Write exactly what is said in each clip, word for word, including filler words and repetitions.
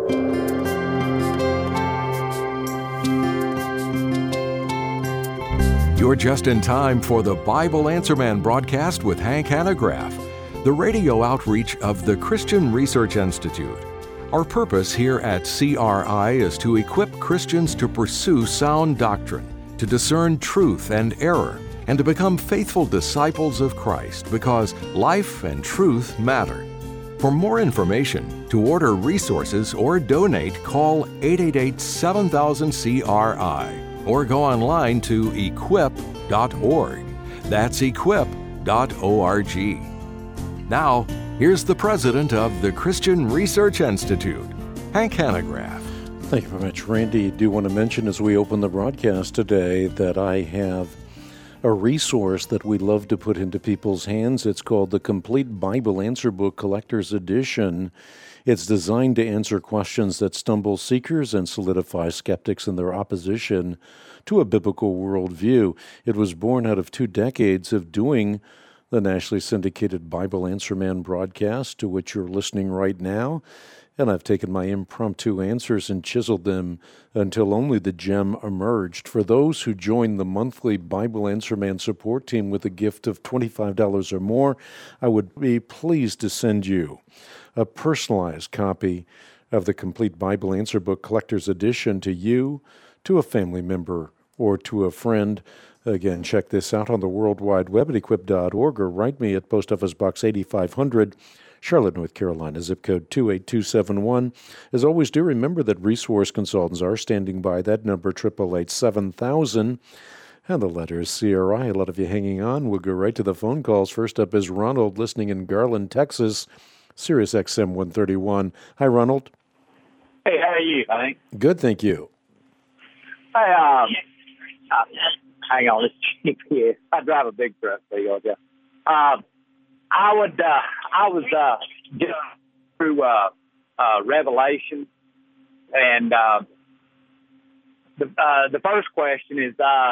You're just in time for the Bible Answer Man broadcast with Hank Hanegraaff, the radio outreach of the Christian Research Institute. Our purpose here at C R I is to equip Christians to pursue sound doctrine, to discern truth and error, and to become faithful disciples of Christ, because life and truth matter. For more information, to order resources or donate, call eight eight eight, seven thousand, C R I or go online to equip dot org. That's equip dot org. Now, here's the president of the Christian Research Institute, Hank Hanegraaff. Thank you very much, Randy. I do want to mention as we open the broadcast today that I have a resource that we love to put into people's hands. It's called the Complete Bible Answer Book Collector's Edition. It's designed to answer questions that stumble seekers and solidify skeptics in their opposition to a biblical worldview. It was born out of two decades of doing the nationally syndicated Bible Answer Man broadcast, to which you're listening right now. And I've taken my impromptu answers and chiseled them until only the gem emerged. For those who join the monthly Bible Answer Man support team with a gift of twenty-five dollars or more, I would be pleased to send you a personalized copy of the Complete Bible Answer Book Collector's Edition to you, to a family member, or to a friend. Again, check this out on the World Wide Web at equip dot org or write me at Post Office Box eighty-five hundred, Charlotte, North Carolina, zip code two eight two seven one. As always, do remember that resource consultants are standing by. That number, eight eight eight, seven thousand. And the letter is C R I. A lot of you hanging on. We'll go right to the phone calls. First up is Ronald, listening in Garland, Texas, Sirius X M one thirty-one. Hi, Ronald. Hey, how are you, Hank? Good, thank you. Hey, um, uh, hang on, this G P S. I drive a big truck, so you go. Um, I would, uh, I was uh, just through uh, uh, Revelation, and uh, the uh, the first question is, uh,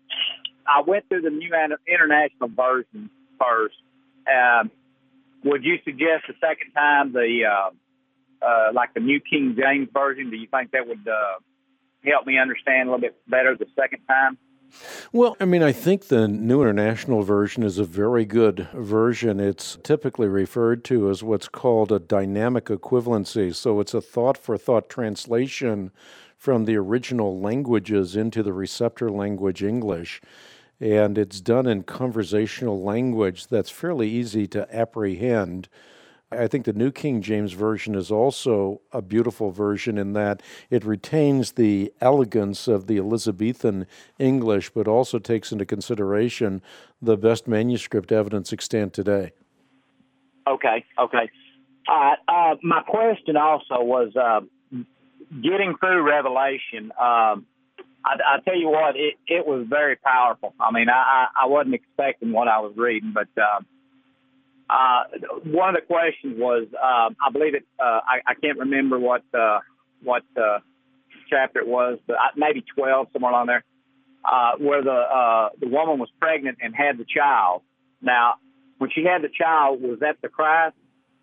I went through the New International Version first. Um, would you suggest the second time the uh, uh, like the New King James Version? Do you think that would uh, help me understand a little bit better the second time? Well, I mean, I think the New International Version is a very good version. It's typically referred to as what's called a dynamic equivalency. So it's a thought-for-thought translation from the original languages into the receptor language English. And it's done in conversational language that's fairly easy to apprehend. I think the New King James Version is also a beautiful version in that it retains the elegance of the Elizabethan English, but also takes into consideration the best manuscript evidence extant today. Okay, okay. All right. Uh, my question also was uh, getting through Revelation. Um, I, I tell you what, it, it was very powerful. I mean, I, I wasn't expecting what I was reading, but uh, Uh, one of the questions was, uh, I believe it, uh, I, I can't remember what uh, what uh, chapter it was, but maybe twelve, somewhere along there, uh, where the uh, the woman was pregnant and had the child. Now, when she had the child, was that the Christ?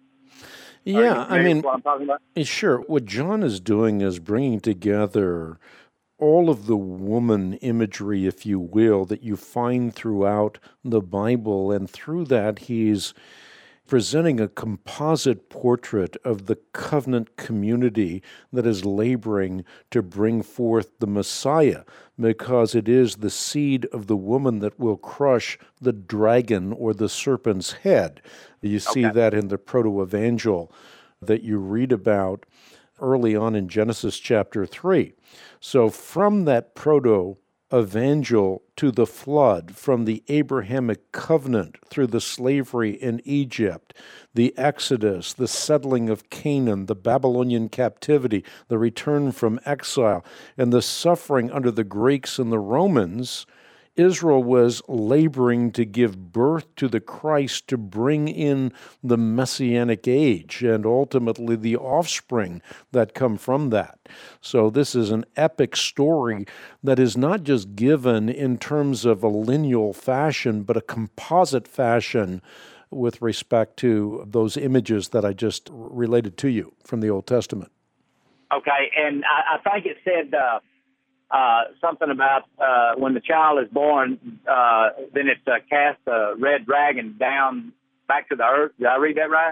Yeah, I mean, what I'm talking about? Sure. What John is doing is bringing together all of the woman imagery, if you will, that you find throughout the Bible, and through that he's presenting a composite portrait of the covenant community that is laboring to bring forth the Messiah, because it is the seed of the woman that will crush the dragon or the serpent's head. You see okay. that in the proto-evangel that you read about early on in Genesis chapter three. So from that proto-evangel to the flood, from the Abrahamic covenant through the slavery in Egypt, the Exodus, the settling of Canaan, the Babylonian captivity, the return from exile, and the suffering under the Greeks and the Romans, Israel was laboring to give birth to the Christ to bring in the Messianic age and ultimately the offspring that come from that. So this is an epic story that is not just given in terms of a lineal fashion, but a composite fashion with respect to those images that I just related to you from the Old Testament. Okay, and I, I think it said uh, uh, something about uh, when the child is born, uh, then it's uh, cast a red dragon down back to the earth. Did I read that right?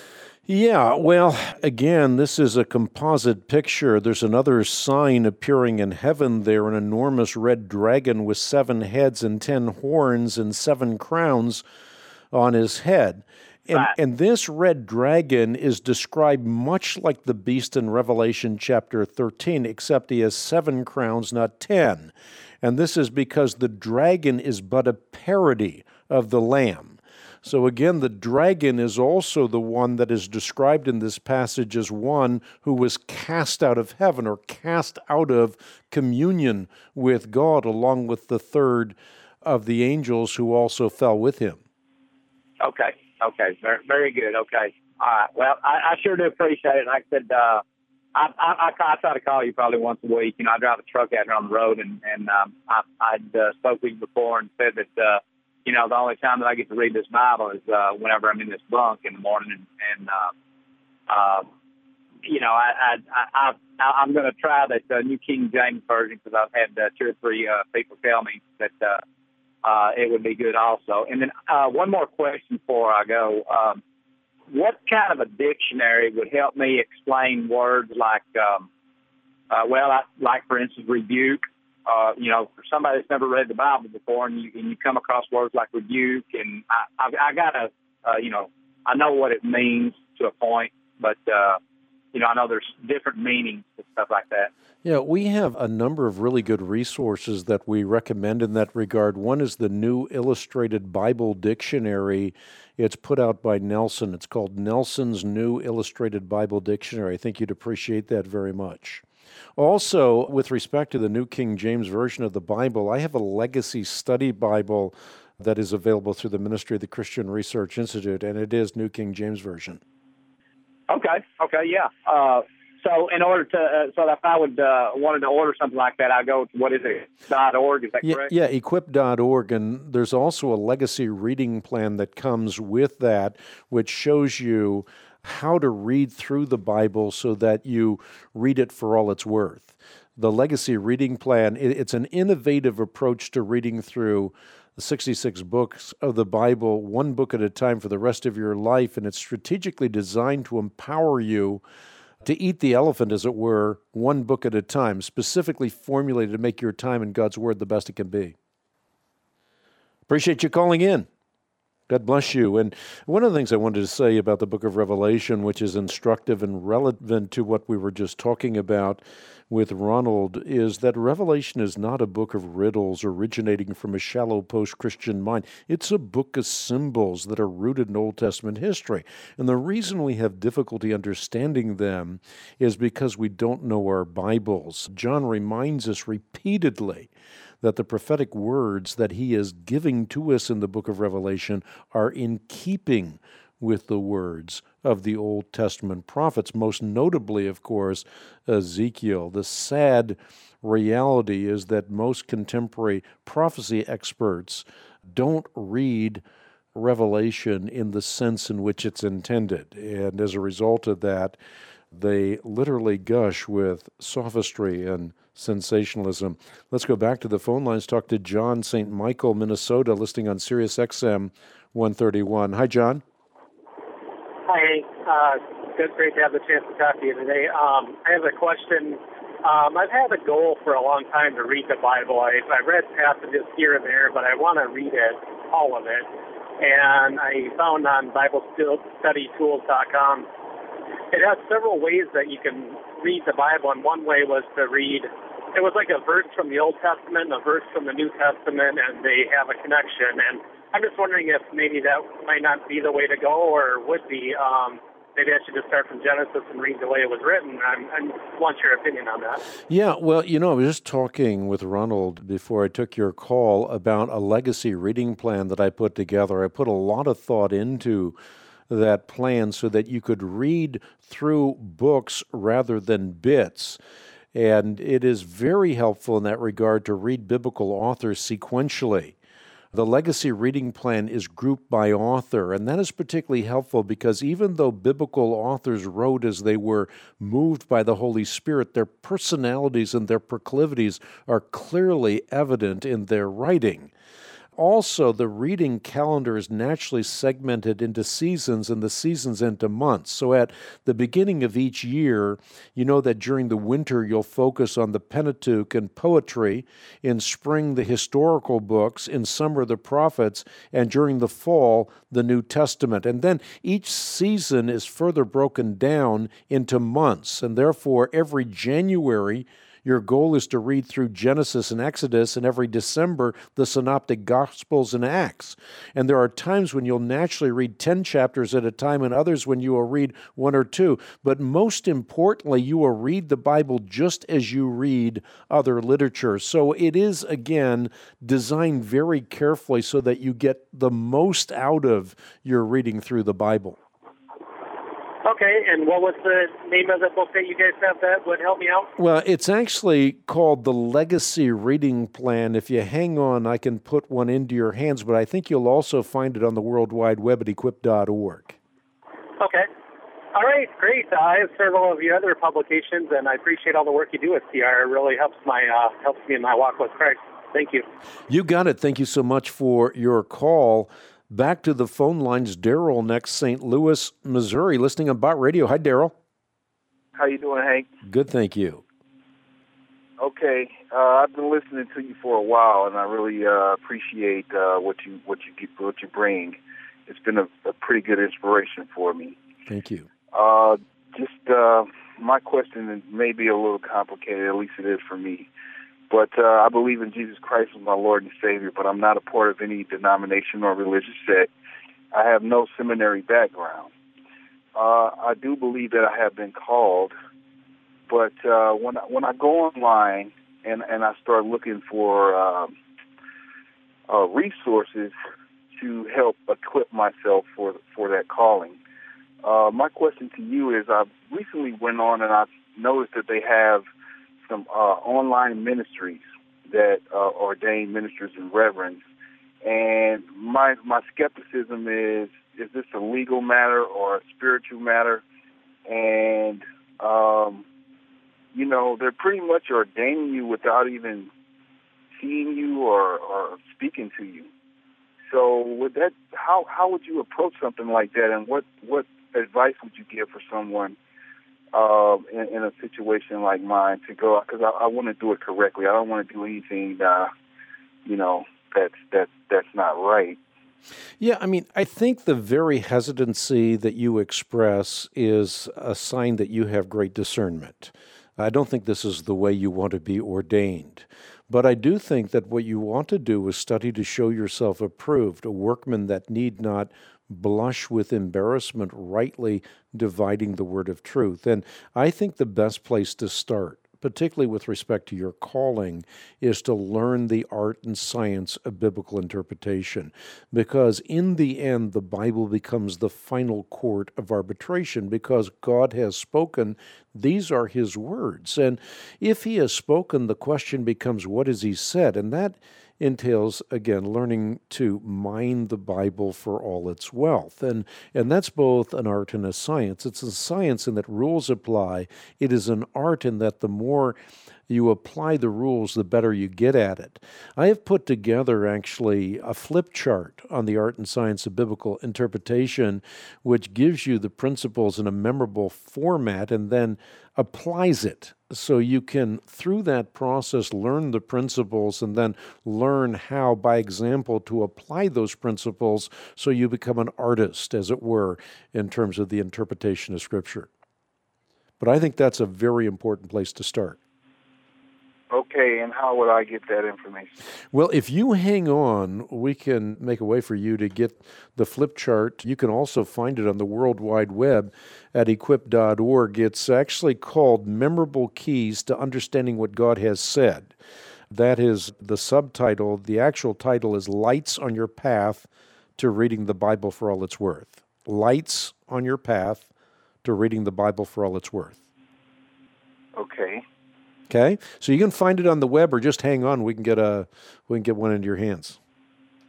Yeah, well, again, this is a composite picture. There's another sign appearing in heaven there, an enormous red dragon with seven heads and ten horns and seven crowns on his head. And, Right. and this red dragon is described much like the beast in Revelation chapter thirteen, except he has seven crowns, not ten. And this is because the dragon is but a parody of the lamb. So again, the dragon is also the one that is described in this passage as one who was cast out of heaven or cast out of communion with God, along with the third of the angels who also fell with him. Okay. Okay. Very, very good. Okay. All right. Well, I, I sure do appreciate it. Like I said, uh, I, I, I, I try to call you probably once a week. You know, I drive a truck out here on the road, and, and um, I, I'd uh, spoke with you before and said that, uh, you know, the only time that I get to read this Bible is uh, whenever I'm in this bunk in the morning. And, and uh, uh, you know, I, I, I, I, I'm going to try that uh, New King James Version because I've had uh, two or three uh, people tell me that uh, uh, it would be good also. And then uh, one more question before I go. Um, what kind of a dictionary would help me explain words like, um, uh, well, I, like, for instance, rebuke? Uh, you know, for somebody that's never read the Bible before, and you, and you come across words like rebuke, and I, I, I gotta, uh, you know, I know what it means to a point, but uh, you know, I know there's different meanings and stuff like that. Yeah, we have a number of really good resources that we recommend in that regard. One is the New Illustrated Bible Dictionary. It's put out by Nelson. It's called Nelson's New Illustrated Bible Dictionary. I think you'd appreciate that very much. Also, with respect to the New King James Version of the Bible, I have a Legacy Study Bible that is available through the Ministry of the Christian Research Institute, and it is New King James Version. Okay, okay, yeah. Uh, so in order to, uh, so if I would uh, wanted to order something like that, I go to, what is it, .org, is that yeah, correct? Yeah, equip dot org, and there's also a Legacy reading plan that comes with that, which shows you how to read through the Bible so that you read it for all it's worth. The Legacy Reading Plan, it's an innovative approach to reading through the sixty-six books of the Bible, one book at a time for the rest of your life, and it's strategically designed to empower you to eat the elephant, as it were, one book at a time, specifically formulated to make your time in God's Word the best it can be. Appreciate you calling in. God bless you. And one of the things I wanted to say about the book of Revelation, which is instructive and relevant to what we were just talking about with Ronald, is that Revelation is not a book of riddles originating from a shallow post-Christian mind. It's a book of symbols that are rooted in Old Testament history. And the reason we have difficulty understanding them is because we don't know our Bibles. John reminds us repeatedly that the prophetic words that he is giving to us in the book of Revelation are in keeping with the words of the Old Testament prophets, most notably, of course, Ezekiel. The sad reality is that most contemporary prophecy experts don't read Revelation in the sense in which it's intended. And as a result of that, they literally gush with sophistry and sensationalism. Let's go back to the phone lines, talk to John, Saint Michael, Minnesota, listening on Sirius X M one thirty-one. Hi, John. Hi, uh, good, great to have the chance to talk to you today. Um, I have a question. Um, I've had a goal for a long time to read the Bible. I, I've read passages here and there, but I want to read it, all of it. And I found on Bible Study Tools dot com, it has several ways that you can read the Bible, and one way was to read, it was like a verse from the Old Testament and a verse from the New Testament, and they have a connection. And I'm just wondering if maybe that might not be the way to go, or would be. Um, maybe I should just start from Genesis and read the way it was written. I'm, I want your opinion on that. Yeah, well, you know, I was just talking with Ronald before I took your call about a legacy reading plan that I put together. I put a lot of thought into that plan so that you could read through books rather than bits. And it is very helpful in that regard to read biblical authors sequentially. The Legacy Reading Plan is grouped by author, and that is particularly helpful because even though biblical authors wrote as they were moved by the Holy Spirit, their personalities and their proclivities are clearly evident in their writing. Also, the reading calendar is naturally segmented into seasons and the seasons into months. So at the beginning of each year, you know that during the winter you'll focus on the Pentateuch and poetry, in spring the historical books, in summer the prophets, and during the fall the New Testament. And then each season is further broken down into months, and therefore every January your goal is to read through Genesis and Exodus, and every December, the Synoptic Gospels and Acts. And there are times when you'll naturally read ten chapters at a time, and others when you will read one or two. But most importantly, you will read the Bible just as you read other literature. So it is, again, designed very carefully so that you get the most out of your reading through the Bible. Okay, and what was the name of the book that you guys have that would help me out? Well, it's actually called the Legacy Reading Plan. If you hang on, I can put one into your hands, but I think you'll also find it on the World Wide Web at equip dot org. Okay. All right, great. Uh, I have several of your other publications, and I appreciate all the work you do at C R. It really helps my uh, helps me in my walk with Christ. Thank you. You got it. Thank you so much for your call. Back to the phone lines, Daryl next, Saint Louis, Missouri, listening on Bott Radio. Hi, Daryl. How you doing, Hank? Good, thank you. Okay, uh, I've been listening to you for a while, and I really uh, appreciate uh, what you what you what you bring. It's been a, a pretty good inspiration for me. Thank you. Uh, just uh, my question may be a little complicated, at least it is for me. But uh, I believe in Jesus Christ as my Lord and Savior, but I'm not a part of any denomination or religious sect. I have no seminary background. Uh, I do believe that I have been called, but uh, when I, when I go online and, and I start looking for um, uh, resources to help equip myself for for that calling, uh, my question to you is: I recently went on and I noticed that they have some uh, online ministries that uh, ordain ministers and reverends, and my my skepticism is: is this a legal matter or a spiritual matter? And um, you know, they're pretty much ordaining you without even seeing you or, or speaking to you. So, would that how how would you approach something like that, and what what advice would you give for someone Uh, in, in a situation like mine to go, because I, I want to do it correctly. I don't want to do anything, uh, you know, that's that's that's not right. Yeah, I mean, I think the very hesitancy that you express is a sign that you have great discernment. I don't think this is the way you want to be ordained. But I do think that what you want to do is study to show yourself approved, a workman that need not blush with embarrassment, rightly dividing the word of truth. And I think the best place to start, particularly with respect to your calling, is to learn the art and science of biblical interpretation. Because in the end, the Bible becomes the final court of arbitration, because God has spoken. These are His words. And if He has spoken, the question becomes, what has He said? And that entails, again, learning to mine the Bible for all its wealth. And and that's both an art and a science. It's a science in that rules apply. It is an art in that the more you apply the rules, the better you get at it. I have put together, actually, a flip chart on the art and science of biblical interpretation, which gives you the principles in a memorable format and then applies it. So you can, through that process, learn the principles and then learn how, by example, to apply those principles so you become an artist, as it were, in terms of the interpretation of Scripture. But I think that's a very important place to start. Okay, and how would I get that information? Well, if you hang on, we can make a way for you to get the flip chart. You can also find it on the World Wide Web at equip dot org. It's actually called Memorable Keys to Understanding What God Has Said. That is the subtitle. The actual title is Lights on Your Path to Reading the Bible for All It's Worth. Lights on Your Path to Reading the Bible for All It's Worth. Okay. Okay, so you can find it on the web, or just hang on. We can get a we can get one into your hands.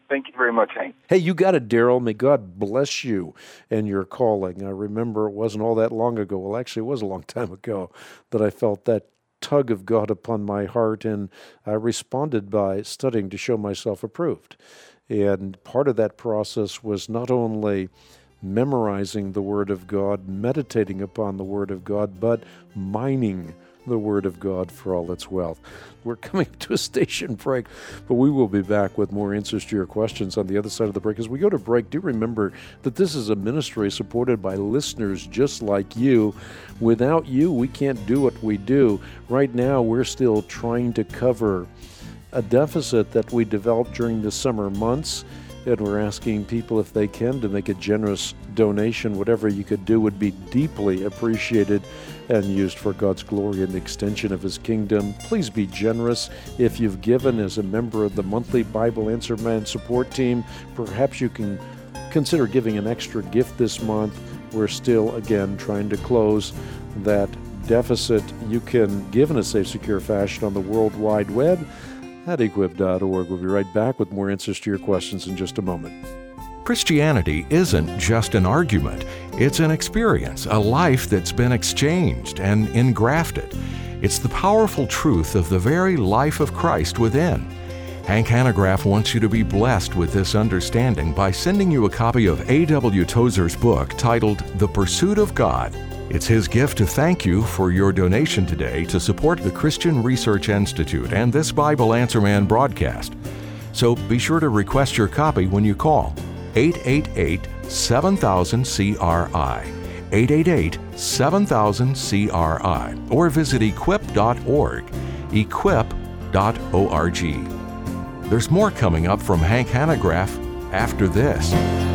Thank you very much, Hank. Hey, you got it, Daryl. May God bless you and your calling. I remember it wasn't all that long ago. Well, actually, it was a long time ago that I felt that tug of God upon my heart, and I responded by studying to show myself approved. And part of that process was not only memorizing the Word of God, meditating upon the Word of God, but mining the Word of God for all its wealth. We're coming to a station break, but we will be back with more answers to your questions on the other side of the break. As we go to break, do remember that this is a ministry supported by listeners just like you. Without you, we can't do what we do. Right now, we're still trying to cover a deficit that we developed during the summer months, and we're asking people if they can to make a generous donation. Whatever you could do would be deeply appreciated and used for God's glory and the extension of His kingdom. Please be generous. If you've given as a member of the monthly Bible Answer Man support team, perhaps you can consider giving an extra gift this month. We're still, again, trying to close that deficit. You can give in a safe, secure fashion on the World Wide Web at equip dot org. We'll be right back with more answers to your questions in just a moment. Christianity isn't just an argument. It's an experience, a life that's been exchanged and engrafted. It's the powerful truth of the very life of Christ within. Hank Hanegraaff wants you to be blessed with this understanding by sending you a copy of A W Tozer's book titled The Pursuit of God. It's his gift to thank you for your donation today to support the Christian Research Institute and this Bible Answer Man broadcast. So be sure to request your copy when you call eight eight eight, seven thousand, C R I, eight eight eight, seven thousand, C R I, or visit equip dot org, equip dot org. There's more coming up from Hank Hanegraaff after this.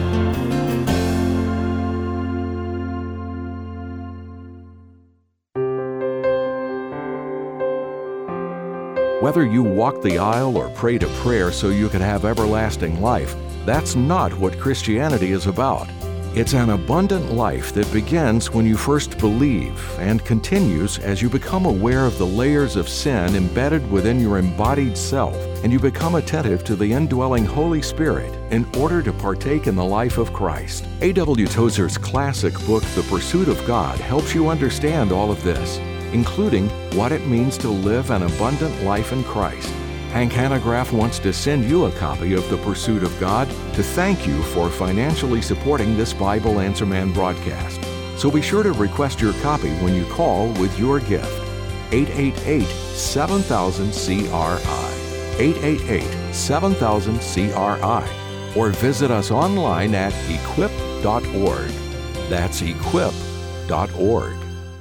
Whether you walk the aisle or prayed a prayer so you can have everlasting life, that's not what Christianity is about. It's an abundant life that begins when you first believe and continues as you become aware of the layers of sin embedded within your embodied self, and you become attentive to the indwelling Holy Spirit in order to partake in the life of Christ. A W Tozer's classic book, The Pursuit of God, helps you understand all of this, including what it means to live an abundant life in Christ. Hank Hanegraaff wants to send you a copy of The Pursuit of God to thank you for financially supporting this Bible Answer Man broadcast. So be sure to request your copy when you call with your gift. eight eight eight, seven thousand, C R I, eight eight eight, seven thousand, C R I, or visit us online at equip dot org. That's equip dot org.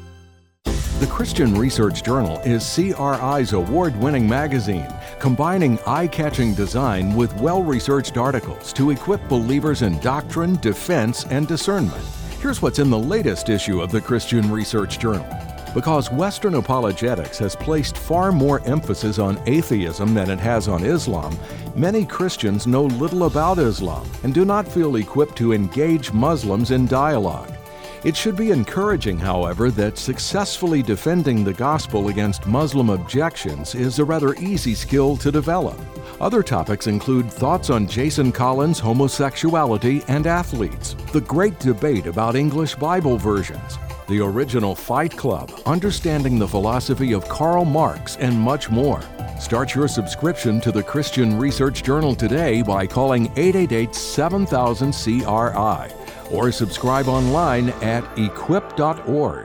The Christian Research Journal is C R I's award-winning magazine, combining eye-catching design with well-researched articles to equip believers in doctrine, defense, and discernment. Here's what's in the latest issue of the Christian Research Journal. Because Western apologetics has placed far more emphasis on atheism than it has on Islam, many Christians know little about Islam and do not feel equipped to engage Muslims in dialogue. It should be encouraging, however, that successfully defending the gospel against Muslim objections is a rather easy skill to develop. Other topics include thoughts on Jason Collins' homosexuality and athletes, the great debate about English Bible versions, the original Fight Club, understanding the philosophy of Karl Marx, and much more. Start your subscription to the Christian Research Journal today by calling eight eight eight, seven thousand, C R I. Or subscribe online at equip dot org.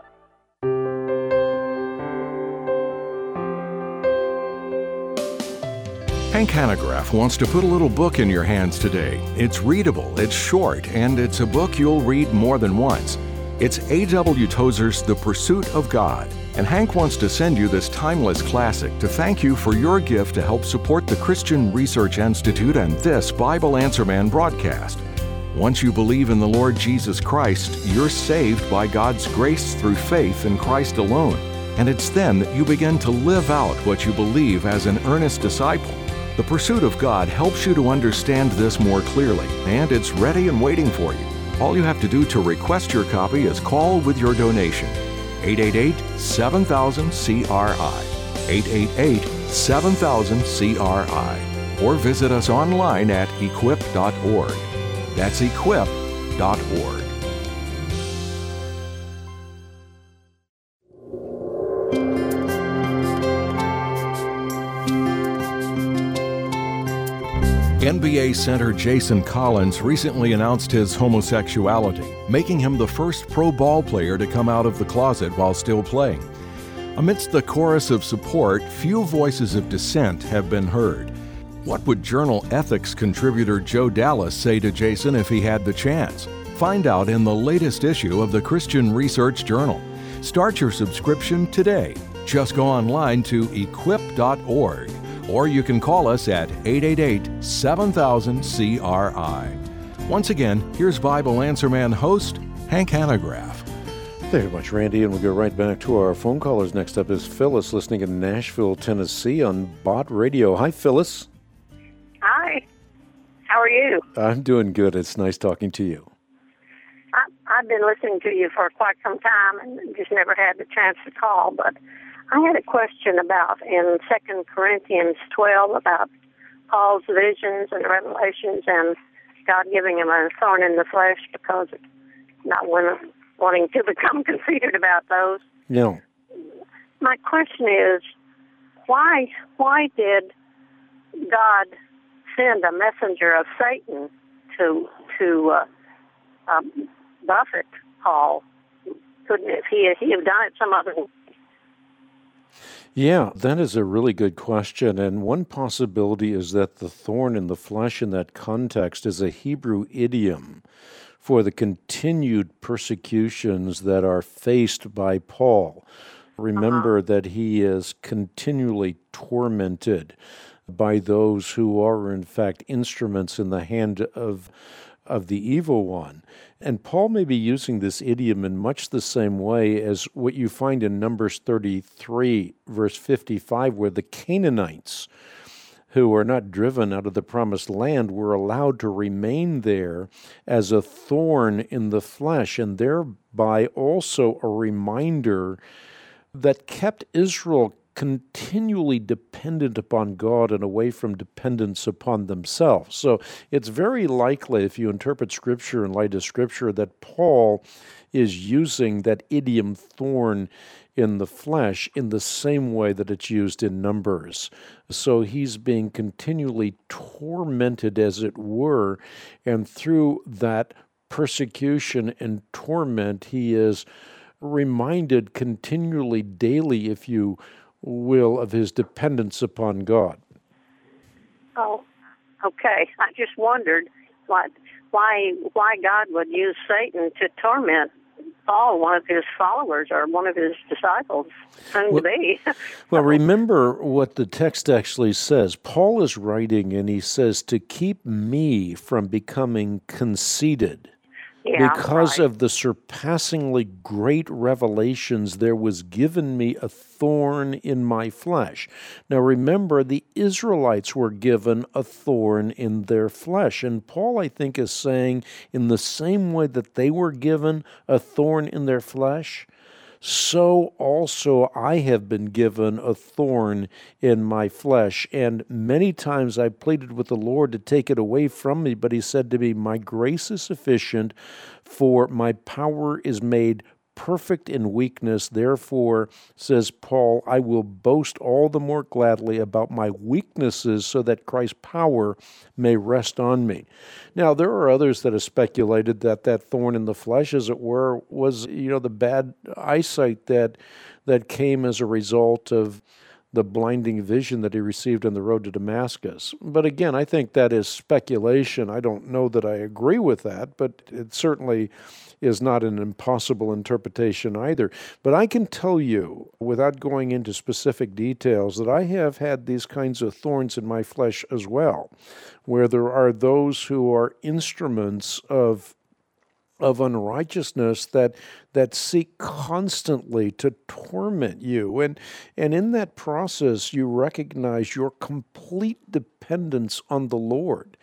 Hank Hanegraaff wants to put a little book in your hands today. It's readable, it's short, and it's a book you'll read more than once. It's A W Tozer's The Pursuit of God, and Hank wants to send you this timeless classic to thank you for your gift to help support the Christian Research Institute and this Bible Answer Man broadcast. Once you believe in the Lord Jesus Christ, you're saved by God's grace through faith in Christ alone. And it's then that you begin to live out what you believe as an earnest disciple. The Pursuit of God helps you to understand this more clearly, and it's ready and waiting for you. All you have to do to request your copy is call with your donation. eight eight eight, seven thousand, C R I. eight eight eight, seven thousand, C R I. or visit us online at equip dot org. That's equip dot org. N B A center Jason Collins recently announced his homosexuality, making him the first pro ball player to come out of the closet while still playing. Amidst the chorus of support, few voices of dissent have been heard. What would Journal Ethics contributor Joe Dallas say to Jason if he had the chance? Find out in the latest issue of the Christian Research Journal. Start your subscription today. Just go online to equip dot org. Or you can call us at eight eight eight, seven thousand, C R I. Once again, here's Bible Answer Man host, Hank Hanegraaff. Thank you very much, Randy, and we'll go right back to our phone callers. Next up is Phyllis, listening in Nashville, Tennessee on Bott Radio. Hi, Phyllis. Hi. How are you? I'm doing good. It's nice talking to you. I, I've been listening to you for quite some time and just never had the chance to call, but I had a question about in Second Corinthians twelve about Paul's visions and revelations and God giving him a thorn in the flesh because of not wanting to become conceited about those. No. My question is, why why did God send a messenger of Satan to to uh, um, buffet Paul? Couldn't if he he have done it some other way? Yeah, that is a really good question. And one possibility is that the thorn in the flesh in that context is a Hebrew idiom for the continued persecutions that are faced by Paul. Remember uh-huh. that he is continually tormented by those who are, in fact, instruments in the hand of of the evil one. And Paul may be using this idiom in much the same way as what you find in Numbers thirty-three, verse fifty-five, where the Canaanites, who are not driven out of the promised land, were allowed to remain there as a thorn in the flesh, and thereby also a reminder that kept Israel continually dependent upon God and away from dependence upon themselves. So it's very likely, if you interpret Scripture in light of Scripture, that Paul is using that idiom thorn in the flesh in the same way that it's used in Numbers. So he's being continually tormented, as it were, and through that persecution and torment, he is reminded continually, daily, if you will, of his dependence upon God. Oh, okay. I just wondered why why why God would use Satan to torment Paul, one of his followers or one of his disciples, soon well, to be. Well, remember what the text actually says. Paul is writing, and he says, to keep me from becoming conceited. Yeah, because right. of the surpassingly great revelations, there was given me a thorn in my flesh. Now remember, the Israelites were given a thorn in their flesh. And Paul, I think, is saying in the same way that they were given a thorn in their flesh, so also I have been given a thorn in my flesh. And many times I pleaded with the Lord to take it away from me, but he said to me, my grace is sufficient, for my power is made perfect in weakness. Therefore, says Paul, I will boast all the more gladly about my weaknesses so that Christ's power may rest on me. Now, there are others that have speculated that that thorn in the flesh, as it were, was, you know, the bad eyesight that that came as a result of the blinding vision that he received on the road to Damascus. But again, I think that is speculation. I don't know that I agree with that, but it certainly is not an impossible interpretation either. But I can tell you, without going into specific details, that I have had these kinds of thorns in my flesh as well, where there are those who are instruments of of unrighteousness that that seek constantly to torment you. And and in that process, you recognize your complete dependence on the Lord.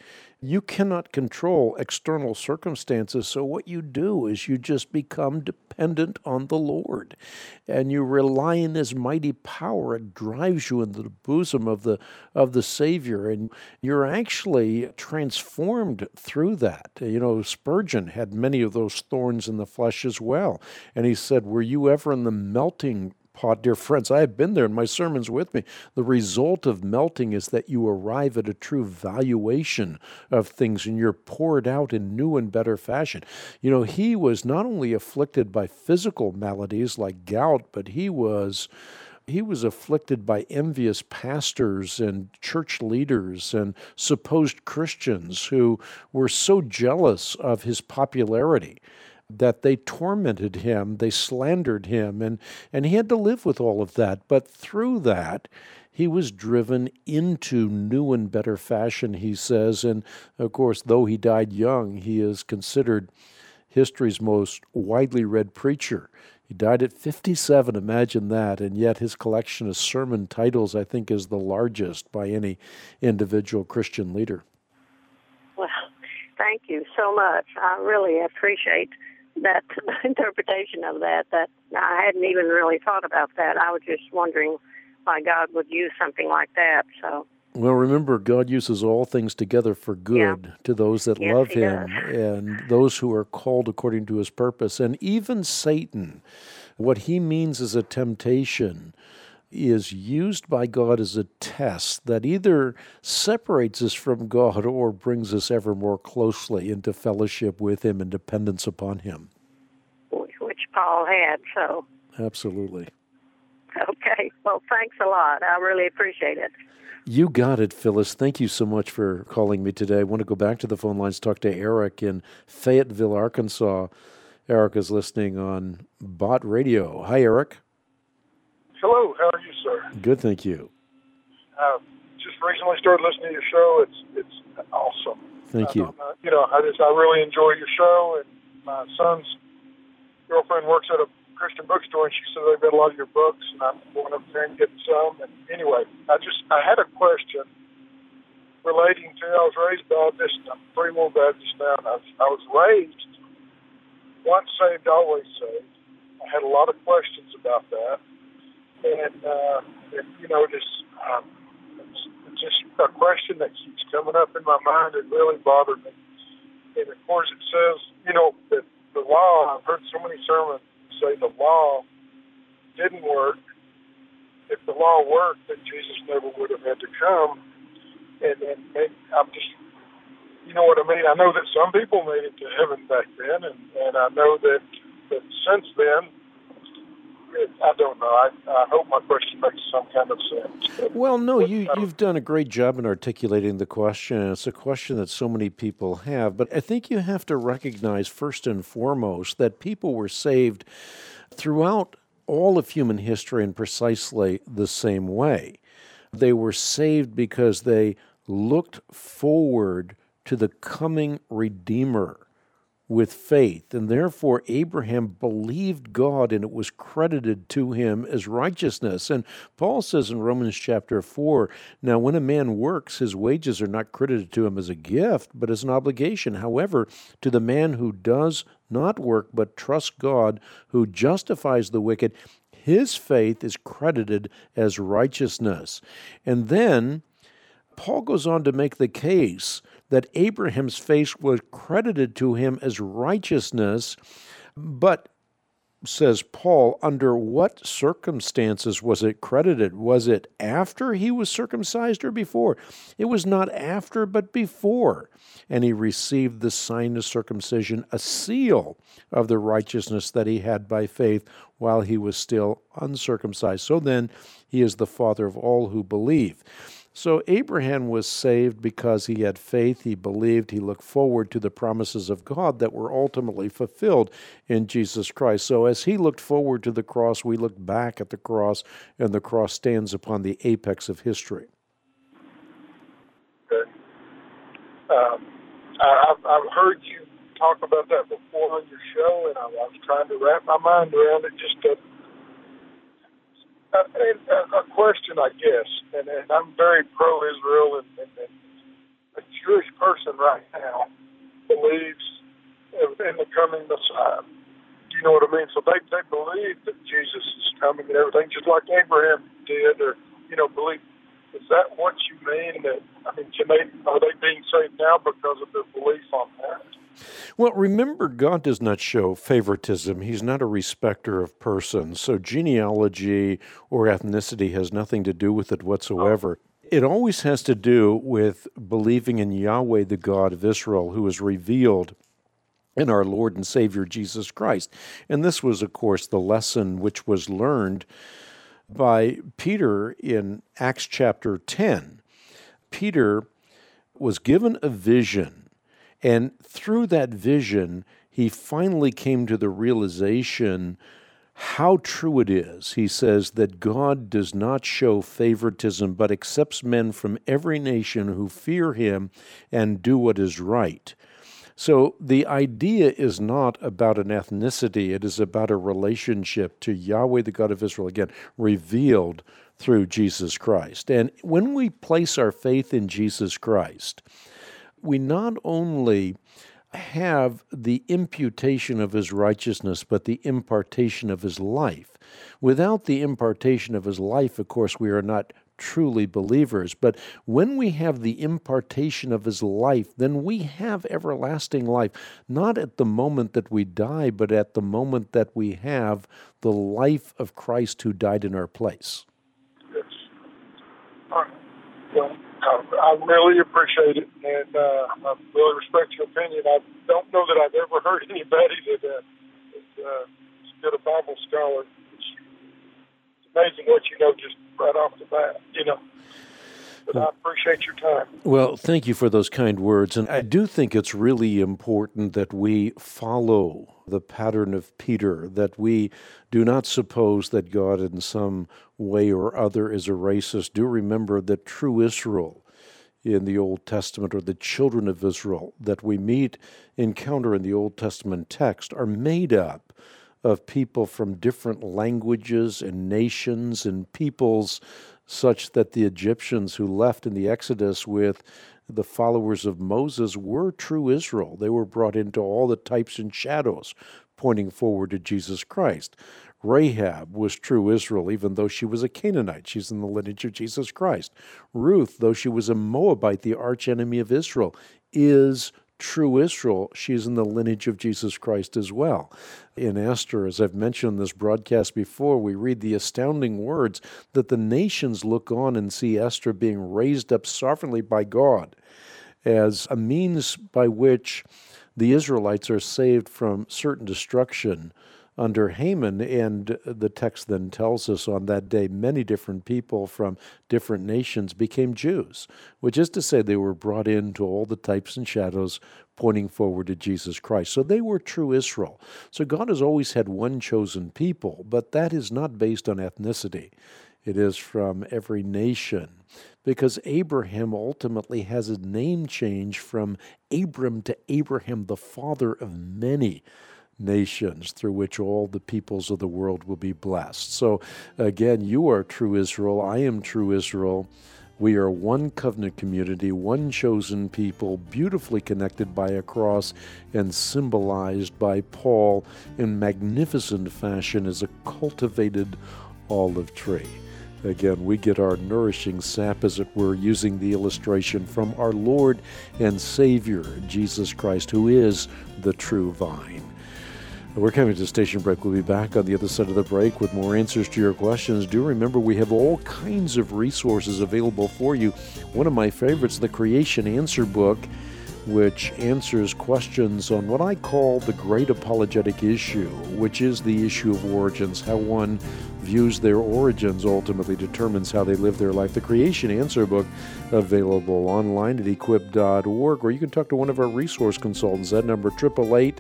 You cannot control external circumstances, so what you do is you just become dependent on the Lord, and you rely on His mighty power. It drives you into the bosom of the of the Savior, and you're actually transformed through that. You know, Spurgeon had many of those thorns in the flesh as well, and he said, "Were you ever in the melting pot, dear friends?" I have been there in my sermons with me. The result of melting is that you arrive at a true valuation of things, and you're poured out in new and better fashion. You know, he was not only afflicted by physical maladies like gout, but he was he was afflicted by envious pastors and church leaders and supposed Christians who were so jealous of his popularity that they tormented him, they slandered him, and, and he had to live with all of that. But through that, he was driven into new and better fashion, he says. And, of course, though he died young, he is considered history's most widely read preacher. He died at fifty-seven, imagine that, and yet his collection of sermon titles, I think, is the largest by any individual Christian leader. Well, thank you so much. I really appreciate that interpretation of that. That I hadn't even really thought about that. I was just wondering why God would use something like that. So, well, remember, God uses all things together for good yeah. to those that yes, love He Him does. and those who are called according to His purpose. And even Satan, what he means as a temptation, is used by God as a test that either separates us from God or brings us ever more closely into fellowship with Him and dependence upon Him. Which Paul had, so. Absolutely. Okay. Well, thanks a lot. I really appreciate it. You got it, Phyllis. Thank you so much for calling me today. I want to go back to the phone lines, talk to Eric in Fayetteville, Arkansas. Eric is listening on Bott Radio. Hi, Eric. Hello, how are you, sir? Good, thank you. Uh, just recently started listening to your show. It's it's awesome. Thank you. Uh, you know, I just I really enjoy your show, and my son's girlfriend works at a Christian bookstore, and she said they've got a lot of your books, and I'm going up there and getting some. And anyway, I just I had a question relating to I was raised Baptist. I'm a Free Will Baptist now. And I was, I was raised once saved, always saved. I had a lot of questions about that. And, uh, and, you know, just, um, it's, it's just a question that keeps coming up in my mind. It really bothered me. And, of course, it says, you know, that the law, I've heard so many sermons say the law didn't work. If the law worked, then Jesus never would have had to come. And, and, and I'm just, you know what I mean? I know that some people made it to heaven back then, and, and I know that, that since then, I don't know. I, I hope my question makes some kind of sense. But, well, no, you, but, you've done a great job in articulating the question. It's a question that so many people have. But I think you have to recognize, first and foremost, that people were saved throughout all of human history in precisely the same way. They were saved because they looked forward to the coming Redeemer with faith, and therefore Abraham believed God, and it was credited to him as righteousness. And Paul says in Romans chapter four, now when a man works, his wages are not credited to him as a gift, but as an obligation. However, to the man who does not work, but trusts God, who justifies the wicked, his faith is credited as righteousness. And then Paul goes on to make the case that Abraham's faith was credited to him as righteousness, but, says Paul, under what circumstances was it credited? Was it after he was circumcised or before? It was not after, but before. And he received the sign of circumcision, a seal of the righteousness that he had by faith while he was still uncircumcised. So then he is the father of all who believe. So Abraham was saved because he had faith, he believed, he looked forward to the promises of God that were ultimately fulfilled in Jesus Christ. So as he looked forward to the cross, we look back at the cross, and the cross stands upon the apex of history. Okay. Um, I, I've, I've heard you talk about that before on your show, and I, I was trying to wrap my mind around it just to A, a question, I guess, and, and I'm very pro-Israel, and, and, and Jewish person right now believes in the coming Messiah. You know what I mean? So they, they believe that Jesus is coming and everything, just like Abraham did, or, you know, believe. Is that what you mean? That, I mean, can they, are they being saved now because of their belief on that? Well, remember, God does not show favoritism. He's not a respecter of persons. So genealogy or ethnicity has nothing to do with it whatsoever. It always has to do with believing in Yahweh, the God of Israel, who is revealed in our Lord and Savior Jesus Christ. And this was, of course, the lesson which was learned by Peter in Acts chapter ten. Peter was given a vision, and through that vision, he finally came to the realization how true it is. He says that God does not show favoritism, but accepts men from every nation who fear him and do what is right. So the idea is not about an ethnicity. It is about a relationship to Yahweh, the God of Israel, again, revealed through Jesus Christ. And when we place our faith in Jesus Christ, we not only have the imputation of his righteousness, but the impartation of his life. Without the impartation of his life, of course, we are not truly believers. But when we have the impartation of his life, then we have everlasting life, not at the moment that we die, but at the moment that we have the life of Christ who died in our place. Yes. All right. Well, I, I really appreciate it, and uh, I really respect your opinion. I don't know that I've ever heard anybody that uh, is uh, good a Bible scholar. It's, it's amazing what you know just right off the bat, you know. But I appreciate your time. Well, thank you for those kind words. And I do think it's really important that we follow the pattern of Peter, that we do not suppose that God in some way or other is a racist. Do remember that true Israel in the Old Testament, or the children of Israel that we meet, encounter in the Old Testament text, are made up of people from different languages and nations and peoples, such that the Egyptians who left in the Exodus with the followers of Moses were true Israel. They were brought into all the types and shadows pointing forward to Jesus Christ. Rahab was true Israel, even though she was a Canaanite. She's in the lineage of Jesus Christ. Ruth, though she was a Moabite, the archenemy of Israel, is true Israel. She's in the lineage of Jesus Christ as well. In Esther, as I've mentioned in this broadcast before, we read the astounding words that the nations look on and see Esther being raised up sovereignly by God as a means by which the Israelites are saved from certain destruction under Haman. And the text then tells us on that day many different people from different nations became Jews, which is to say they were brought into all the types and shadows pointing forward to Jesus Christ. So they were true Israel. So God has always had one chosen people, but that is not based on ethnicity. It is from every nation, because Abraham ultimately has a name change from Abram to Abraham, the father of many nations, through which all the peoples of the world will be blessed. So again, you are true Israel. I am true Israel. We are one covenant community, one chosen people, beautifully connected by a cross and symbolized by Paul in magnificent fashion as a cultivated olive tree. Again, we get our nourishing sap, as it were, using the illustration from our Lord and Savior, Jesus Christ, who is the true vine. We're coming to station break. We'll be back on the other side of the break with more answers to your questions. Do remember, we have all kinds of resources available for you. One of my favorites, the Creation Answer Book, which answers questions on what I call the great apologetic issue, which is the issue of origins. How one views their origins ultimately determines how they live their life. The Creation Answer Book, available online at equip dot org, or you can talk to one of our resource consultants. That number, eight eight eight,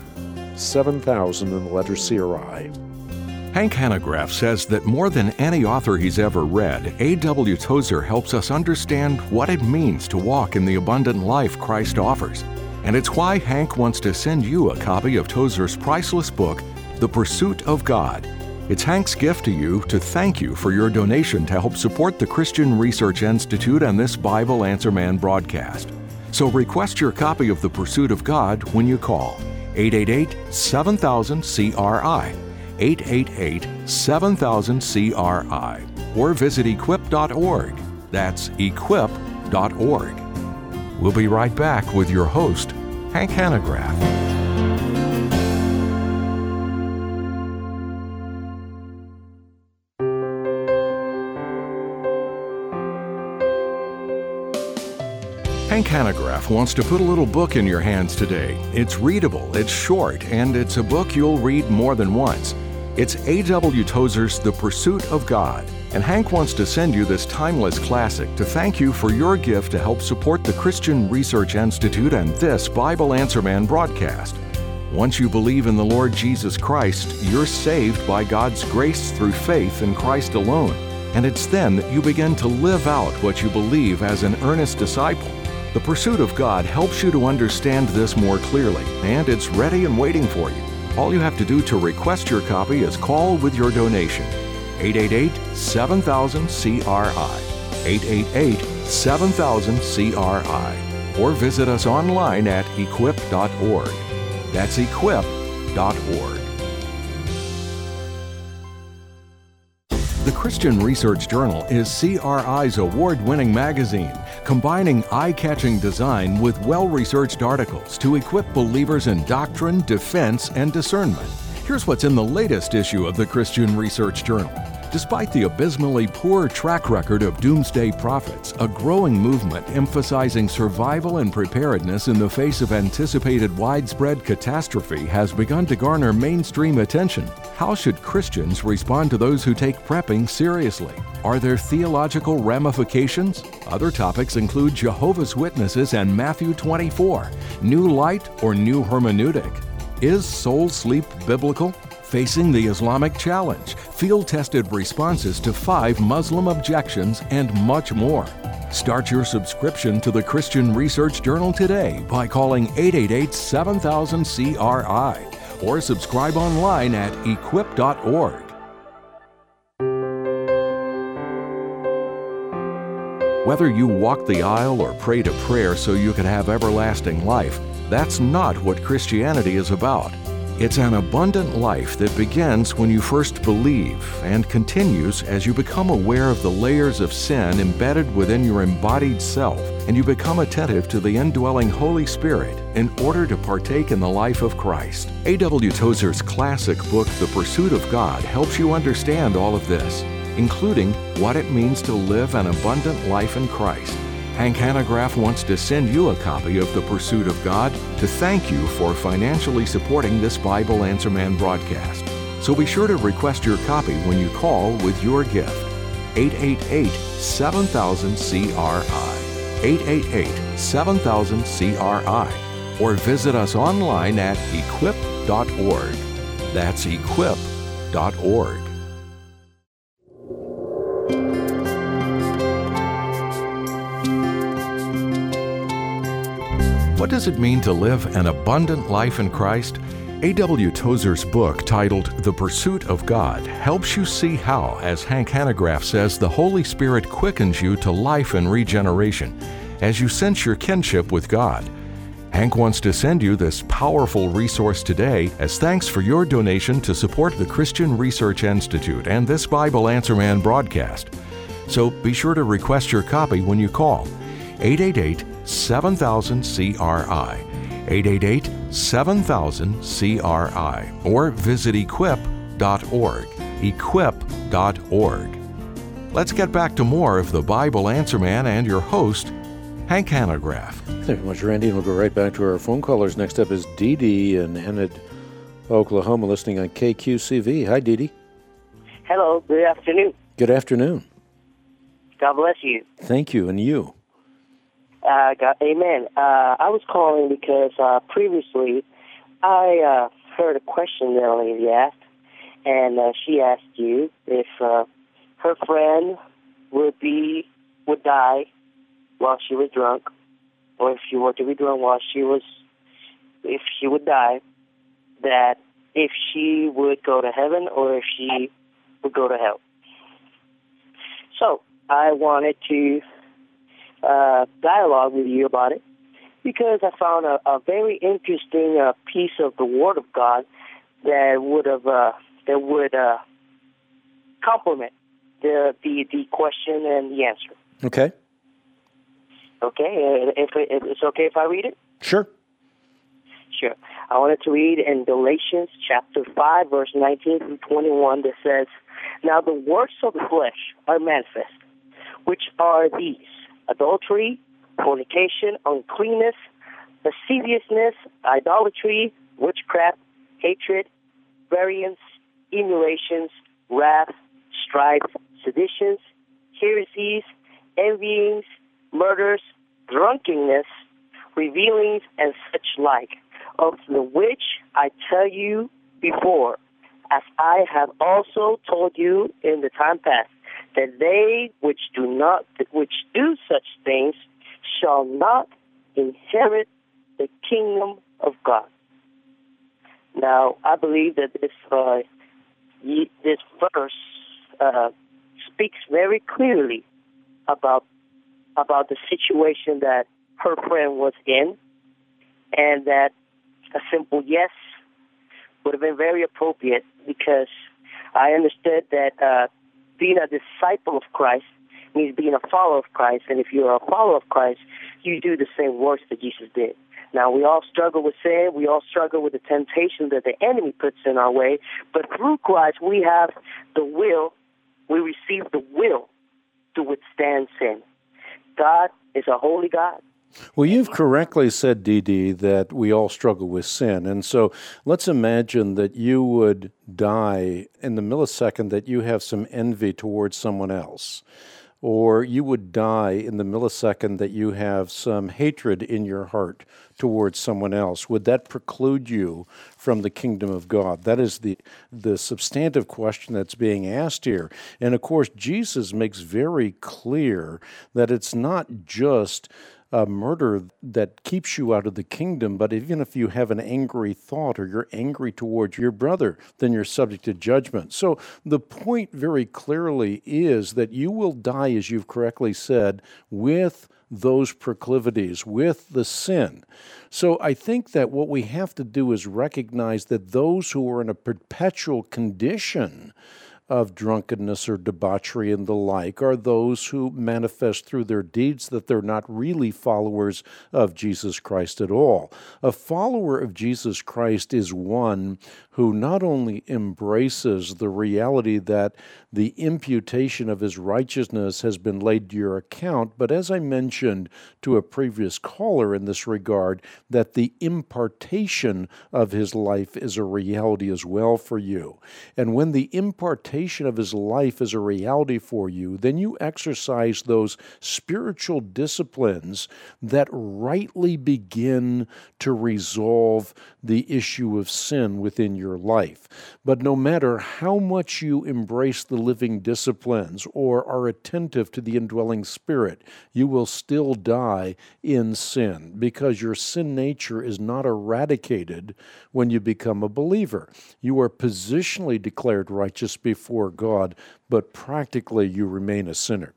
seven thousand, and the letter C R I. Hank Hanegraaff says that more than any author he's ever read, A W Tozer helps us understand what it means to walk in the abundant life Christ offers. And it's why Hank wants to send you a copy of Tozer's priceless book, The Pursuit of God. It's Hank's gift to you to thank you for your donation to help support the Christian Research Institute and this Bible Answer Man broadcast. So request your copy of The Pursuit of God when you call eight eight eight, seven thousand, C R I, eight eight eight, seven thousand, C R I, or visit equip dot org. That's equip dot org. We'll be right back with your host, Hank Hanegraaff. Hank Hanegraaff wants to put a little book in your hands today. It's readable, it's short, and it's a book you'll read more than once. It's A W Tozer's The Pursuit of God, and Hank wants to send you this timeless classic to thank you for your gift to help support the Christian Research Institute and this Bible Answer Man broadcast. Once you believe in the Lord Jesus Christ, you're saved by God's grace through faith in Christ alone, and it's then that you begin to live out what you believe as an earnest disciple. The Pursuit of God helps you to understand this more clearly, and it's ready and waiting for you. All you have to do to request your copy is call with your donation. eight eight eight, seven thousand, C R I. eight eight eight, seven thousand, C R I. Or visit us online at equip dot org. That's equip dot org. The Christian Research Journal is C R I's award-winning magazine, combining eye-catching design with well-researched articles to equip believers in doctrine, defense, and discernment. Here's what's in the latest issue of the Christian Research Journal. Despite the abysmally poor track record of doomsday prophets, a growing movement emphasizing survival and preparedness in the face of anticipated widespread catastrophe has begun to garner mainstream attention. How should Christians respond to those who take prepping seriously? Are there theological ramifications? Other topics include Jehovah's Witnesses and Matthew twenty-four, New Light or New Hermeneutic. Is soul sleep biblical? Facing the Islamic challenge, field-tested responses to five Muslim objections, and much more. Start your subscription to the Christian Research Journal today by calling eight eight eight, seven thousand, C R I or subscribe online at equip dot org. Whether you walk the aisle or prayed a prayer so you can have everlasting life, that's not what Christianity is about. It's an abundant life that begins when you first believe and continues as you become aware of the layers of sin embedded within your embodied self, and you become attentive to the indwelling Holy Spirit in order to partake in the life of Christ. A W Tozer's classic book, The Pursuit of God, helps you understand all of this, including what it means to live an abundant life in Christ. Hank Hanegraaff wants to send you a copy of The Pursuit of God to thank you for financially supporting this Bible Answer Man broadcast. So be sure to request your copy when you call with your gift. eight eight eight, seven thousand, C R I. eight eight eight, seven thousand, C R I. Or visit us online at equip dot org. That's equip dot org. What does it mean to live an abundant life in Christ? A W Tozer's book, titled The Pursuit of God, helps you see how, as Hank Hanegraaff says, the Holy Spirit quickens you to life and regeneration as you sense your kinship with God. Hank wants to send you this powerful resource today as thanks for your donation to support the Christian Research Institute and this Bible Answer Man broadcast. So be sure to request your copy when you call eight eight eight, seven thousand, C R I, eight eight eight, seven thousand, C R I, or visit equip dot org, equip dot org. Let's get back to more of the Bible Answer Man and your host, Hank Hanegraaff. Thank you very much, Randy, and we'll go right back to our phone callers. Next up is Dee Dee in Enid, Oklahoma, listening on K Q C V. Hi, Dee Dee. Hello, good afternoon. Good afternoon. God bless you. Thank you, and you. Uh, God, amen. Uh, I was calling because uh, previously I uh, heard a question that a lady asked, and uh, she asked you if uh, her friend would be would die while she was drunk, or if she were to be drunk while she was, if she would die, that if she would go to heaven or if she would go to hell. So I wanted to Uh, dialogue with you about it because I found a, a very interesting uh, piece of the Word of God that would have uh, that would uh, complement the, the the question and the answer. Okay. Okay. If, if it's okay if I read it? Sure. Sure. I wanted to read in Galatians chapter five, verse nineteen through twenty-one that says, "Now the works of the flesh are manifest, which are these: adultery, fornication, uncleanness, lasciviousness, idolatry, witchcraft, hatred, variance, emulations, wrath, strife, seditions, heresies, envyings, murders, drunkenness, revealings, and such like, of the which I tell you before, as I have also told you in the time past, that they which do not, which do such things, shall not inherit the kingdom of God." Now, I believe that this uh, this verse uh, speaks very clearly about about the situation that her friend was in, and that a simple yes would have been very appropriate, because I understood that uh, being a disciple of Christ means being a follower of Christ, and if you're a follower of Christ, you do the same works that Jesus did. Now, we all struggle with sin. We all struggle with the temptation that the enemy puts in our way, but through Christ, we have the will, we receive the will to withstand sin. God is a holy God. Well, you've correctly said, Dee Dee, that we all struggle with sin. And so let's imagine that you would die in the millisecond that you have some envy towards someone else, or you would die in the millisecond that you have some hatred in your heart towards someone else. Would that preclude you from the kingdom of God? That is the, the substantive question that's being asked here. And of course, Jesus makes very clear that it's not just a murder that keeps you out of the kingdom, but even if you have an angry thought or you're angry towards your brother, then you're subject to judgment. So the point very clearly is that you will die, as you've correctly said, with those proclivities, with the sin. So I think that what we have to do is recognize that those who are in a perpetual condition of drunkenness or debauchery and the like are those who manifest through their deeds that they're not really followers of Jesus Christ at all. A follower of Jesus Christ is one who not only embraces the reality that the imputation of his righteousness has been laid to your account, but as I mentioned to a previous caller in this regard, that the impartation of his life is a reality as well for you. And when the impartation of his life is a reality for you, then you exercise those spiritual disciplines that rightly begin to resolve the issue of sin within your life. But no matter how much you embrace the living disciplines or are attentive to the indwelling Spirit, you will still die in sin because your sin nature is not eradicated when you become a believer. You are positionally declared righteous before God, but practically you remain a sinner.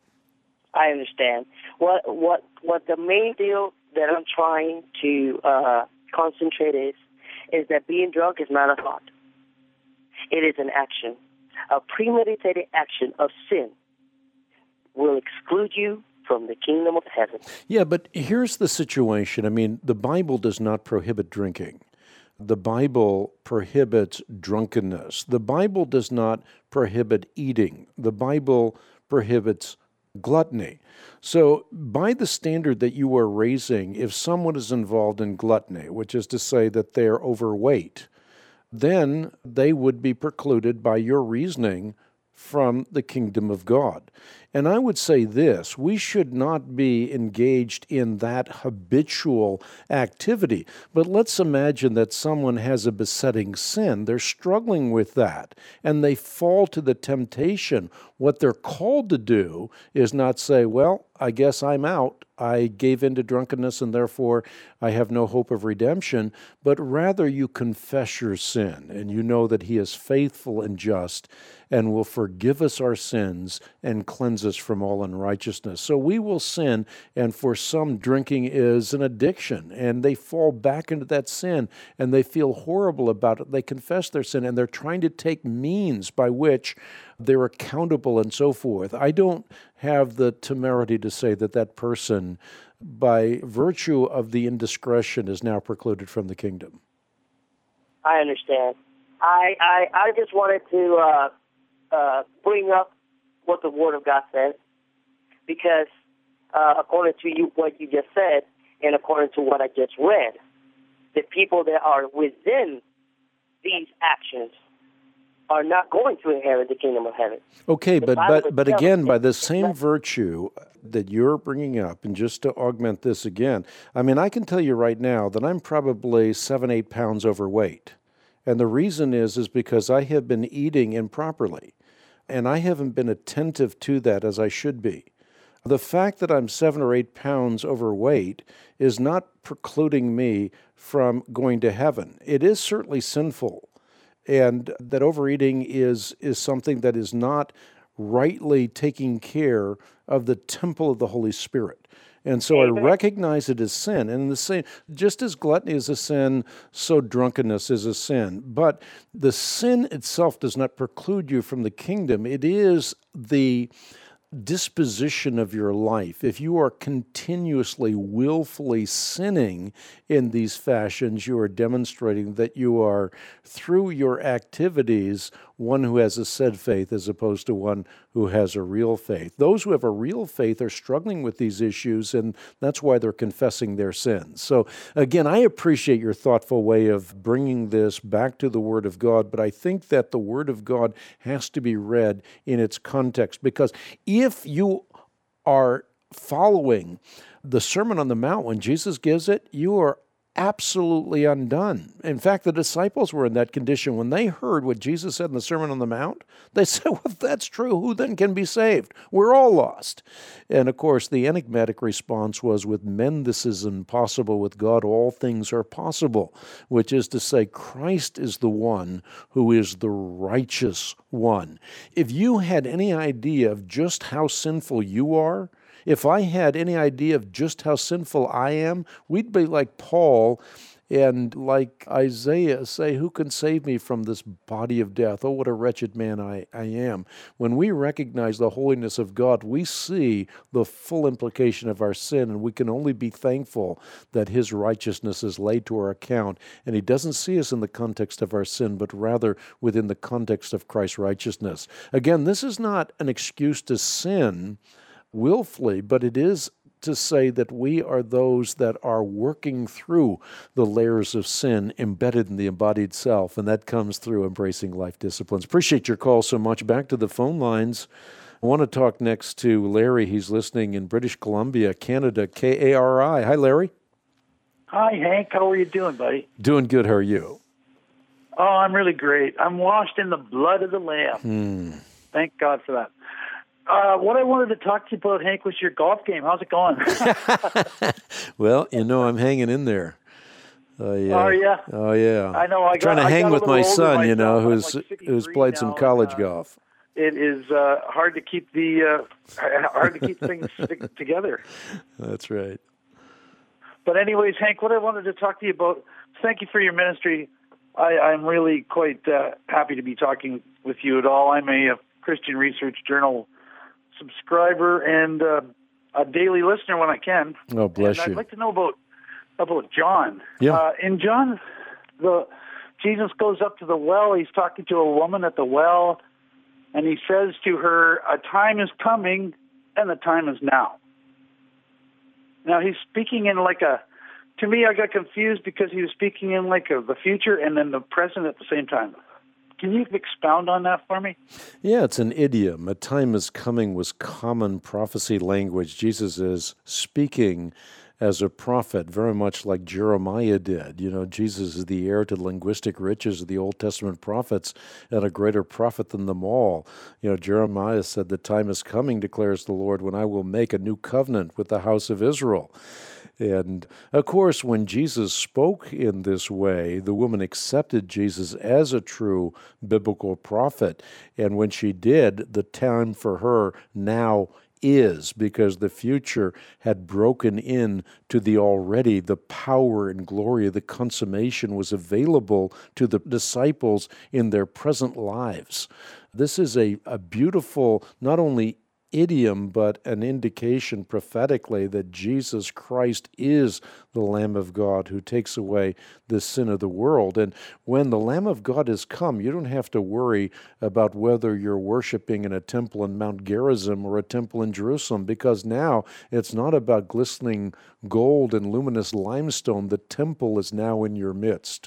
I understand. What what what the main deal that I'm trying to uh, concentrate is is that being drunk is not a thought. It is an action. A premeditated action of sin will exclude you from the kingdom of heaven. Yeah, but here's the situation. I mean, the Bible does not prohibit drinking. The Bible prohibits drunkenness. The Bible does not prohibit eating. The Bible prohibits gluttony. So by the standard that you are raising, if someone is involved in gluttony, which is to say that they're overweight, then they would be precluded by your reasoning from the kingdom of God. And I would say this, we should not be engaged in that habitual activity. But let's imagine that someone has a besetting sin. They're struggling with that, and they fall to the temptation. What they're called to do is not say, well, I guess I'm out. I gave in to drunkenness and therefore I have no hope of redemption, but rather you confess your sin and you know that he is faithful and just and will forgive us our sins and cleanse us from all unrighteousness. So we will sin, and for some, drinking is an addiction, and they fall back into that sin and they feel horrible about it. They confess their sin and they're trying to take means by which they're accountable and so forth. I don't have the temerity to say that that person, by virtue of the indiscretion, is now precluded from the kingdom. I understand. I I, I just wanted to uh, uh, bring up what the Word of God says, because uh, according to you, what you just said, and according to what I just read, the people that are within these actions are not going to inherit the kingdom of heaven. Okay, The but Bible but but itself again, by is- the same virtue that you're bringing up, and just to augment this again, I mean, I can tell you right now that I'm probably seven, eight pounds overweight. And the reason is, is because I have been eating improperly, and I haven't been attentive to that as I should be. The fact that I'm seven or eight pounds overweight is not precluding me from going to heaven. It is certainly sinful, and that overeating is is something that is not rightly taking care of the temple of the Holy Spirit. And so I recognize it as sin. And the same, just as gluttony is a sin, so drunkenness is a sin. But the sin itself does not preclude you from the kingdom. It is the disposition of your life. If you are continuously, willfully sinning in these fashions, you are demonstrating that you are, through your activities, one who has a said faith as opposed to one who has a real faith. Those who have a real faith are struggling with these issues, and that's why they're confessing their sins. So again, I appreciate your thoughtful way of bringing this back to the Word of God, but I think that the Word of God has to be read in its context, because if you are following the Sermon on the Mount when Jesus gives it, you are absolutely undone. In fact, the disciples were in that condition. When they heard what Jesus said in the Sermon on the Mount, they said, well, if that's true, who then can be saved? We're all lost. And of course, the enigmatic response was, with men this is impossible, with God all things are possible, which is to say, Christ is the one who is the righteous one. If you had any idea of just how sinful you are, if I had any idea of just how sinful I am, we'd be like Paul and like Isaiah, say, who can save me from this body of death? Oh, what a wretched man I, I am. When we recognize the holiness of God, we see the full implication of our sin, and we can only be thankful that his righteousness is laid to our account. And he doesn't see us in the context of our sin, but rather within the context of Christ's righteousness. Again, this is not an excuse to sin willfully, but it is to say that we are those that are working through the layers of sin embedded in the embodied self, and that comes through embracing life disciplines. Appreciate your call so much. Back to the phone lines. I want to talk next to Larry. He's listening in British Columbia, Canada, K A R I. Hi, Larry. Hi, Hank. How are you doing, buddy? Doing good. How are you? Oh, I'm really great. I'm washed in the blood of the Lamb. Hmm. Thank God for that. Uh, what I wanted to talk to you about, Hank, was your golf game. How's it going? Well, you know, I'm hanging in there. Uh, yeah. Oh, yeah? Oh, yeah. I know. I got, Trying to I hang got with a my little older son, you know, myself. I'm who's like who's sixty-three played some now, college and, uh, golf. It is uh, hard to keep the uh, hard to keep things together. That's right. But anyways, Hank, what I wanted to talk to you about, thank you for your ministry. I, I'm really quite uh, happy to be talking with you at all. I'm a, a Christian Research Journal subscriber and uh, a daily listener when I can. Oh, bless and you. I'd like to know about about John. Yeah. Uh, in John, the Jesus goes up to the well. He's talking to a woman at the well, and he says to her, "A time is coming, and the time is now." Now he's speaking in like a. To me, I got confused because he was speaking in like a, the future and then the present at the same time. Can you expound on that for me? Yeah, it's an idiom. A time is coming was common prophecy language. Jesus is speaking as a prophet, very much like Jeremiah did. You know, Jesus is the heir to the linguistic riches of the Old Testament prophets and a greater prophet than them all. You know, Jeremiah said, "The time is coming, declares the Lord, when I will make a new covenant with the house of Israel." And, of course, when Jesus spoke in this way, the woman accepted Jesus as a true biblical prophet. And when she did, the time for her now is, because the future had broken in to the already. The power and glory of the consummation was available to the disciples in their present lives. This is a, a beautiful, not only idiom, but an indication prophetically that Jesus Christ is the Lamb of God who takes away the sin of the world. And when the Lamb of God has come, you don't have to worry about whether you're worshiping in a temple in Mount Gerizim or a temple in Jerusalem, because now it's not about glistening gold and luminous limestone. The temple is now in your midst.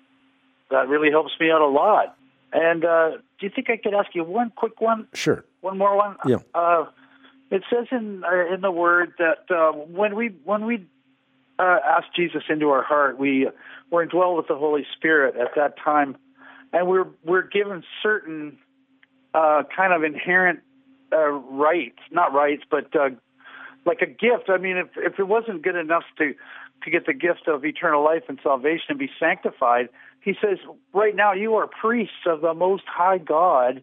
That really helps me out a lot. And uh, do you think I could ask you one quick one? Sure. One more one. Yeah. Uh, it says in uh, in the Word that uh, when we when we uh, ask Jesus into our heart, we we're indwelled with the Holy Spirit at that time, and we're we're given certain uh, kind of inherent uh, rights, not rights, but uh, like a gift. I mean, if if it wasn't good enough to to get the gift of eternal life and salvation and be sanctified, he says, right now you are priests of the Most High God.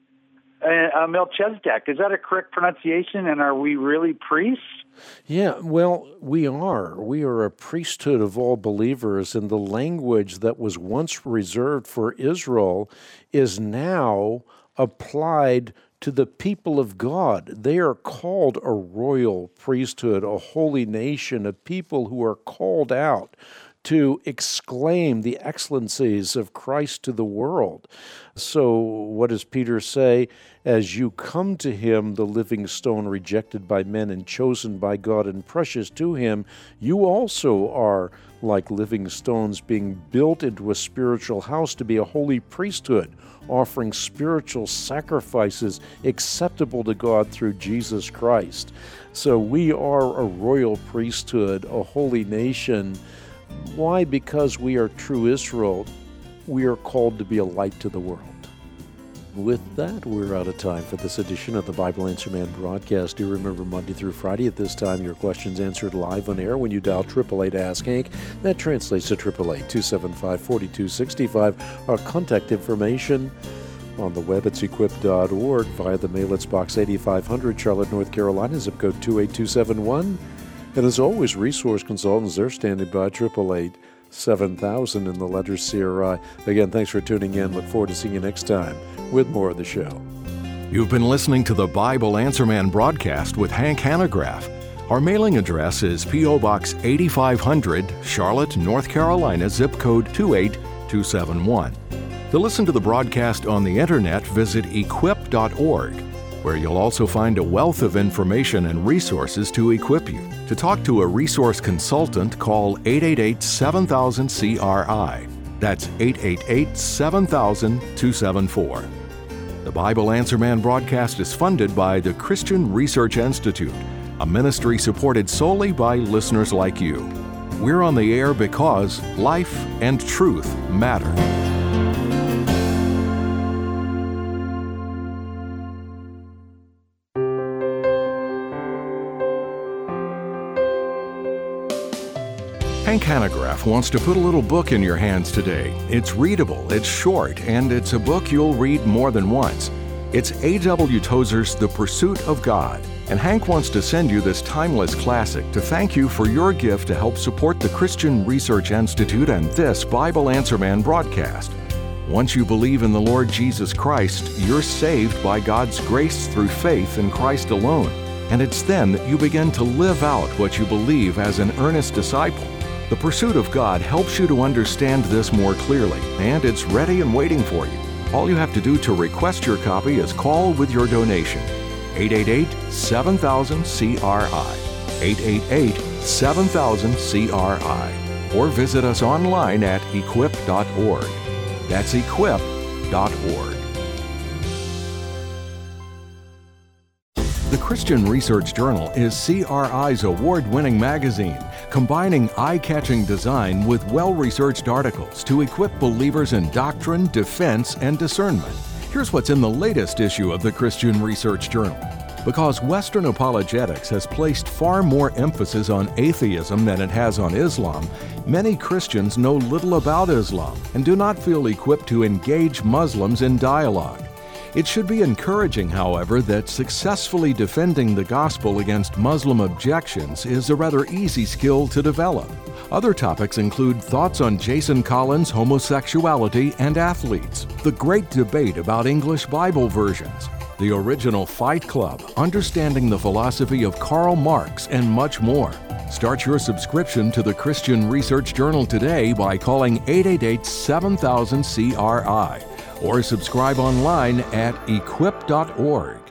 Uh, Melchizedek. Is that a correct pronunciation, and are we really priests? Yeah, well, we are. We are a priesthood of all believers, and the language that was once reserved for Israel is now applied to the people of God. They are called a royal priesthood, a holy nation, a people who are called out to exclaim the excellencies of Christ to the world. So what does Peter say? As you come to him, the living stone rejected by men and chosen by God and precious to him, you also are like living stones being built into a spiritual house to be a holy priesthood, offering spiritual sacrifices acceptable to God through Jesus Christ. So we are a royal priesthood, a holy nation. Why? Because we are true Israel. We are called to be a light to the world. With that, we're out of time for this edition of the Bible Answer Man broadcast. Do remember, Monday through Friday at this time, your questions answered live on air when you dial eight eight eight, ask Hank. That translates to eight eight eight, two seven five, four two six five. Our contact information on the web, it's equip dot org. Via the mail, it's Box eighty-five hundred, Charlotte, North Carolina, zip code two eight two seven one. And as always, resource consultants, they're standing by, eight eight eight, seven thousand in the letters C R I. Again, thanks for tuning in. Look forward to seeing you next time with more of the show. You've been listening to the Bible Answer Man broadcast with Hank Hanegraaff. Our mailing address is P O. Box eighty-five hundred, Charlotte, North Carolina, zip code two eight two seven one. To listen to the broadcast on the internet, visit equip dot org, where you'll also find a wealth of information and resources to equip you. To talk to a resource consultant, call eight eight eight, seven thousand, C R I. That's eight eight eight, seven thousand, two seven four. The Bible Answer Man broadcast is funded by the Christian Research Institute, a ministry supported solely by listeners like you. We're on the air because life and truth matter. Hank Hanegraaff wants to put a little book in your hands today. It's readable, it's short, and it's a book you'll read more than once. It's A W Tozer's The Pursuit of God, and Hank wants to send you this timeless classic to thank you for your gift to help support the Christian Research Institute and this Bible Answer Man broadcast. Once you believe in the Lord Jesus Christ, you're saved by God's grace through faith in Christ alone, and it's then that you begin to live out what you believe as an earnest disciple. The Pursuit of God helps you to understand this more clearly, and it's ready and waiting for you. All you have to do to request your copy is call with your donation. eight eight eight, seven thousand, C R I. eight eight eight, seven thousand, C R I. Or visit us online at equip dot org. That's equip dot org. The Christian Research Journal is C R I's award-winning magazine, combining eye-catching design with well-researched articles to equip believers in doctrine, defense, and discernment. Here's what's in the latest issue of the Christian Research Journal. Because Western apologetics has placed far more emphasis on atheism than it has on Islam, many Christians know little about Islam and do not feel equipped to engage Muslims in dialogue. It should be encouraging, however, that successfully defending the gospel against Muslim objections is a rather easy skill to develop. Other topics include thoughts on Jason Collins' homosexuality and athletes, the great debate about English Bible versions, the original Fight Club, understanding the philosophy of Karl Marx, and much more. Start your subscription to the Christian Research Journal today by calling eight eight eight, seven thousand, C R I or subscribe online at equip dot org.